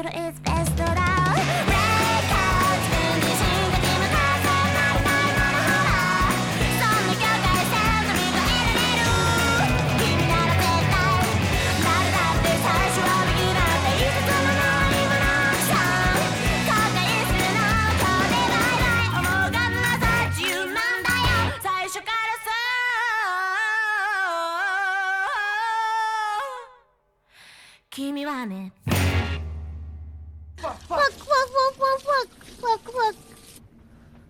little is best だ Break out 自分自身が決めたさなりないものほらそんな境界線の見越えられる君なら絶対誰だって最初はビギナー大切なのは今のアクション後悔するの今日でバイバイ思うがなさ自由なんだよ最初からさ君はねファックファックファックファックファックファック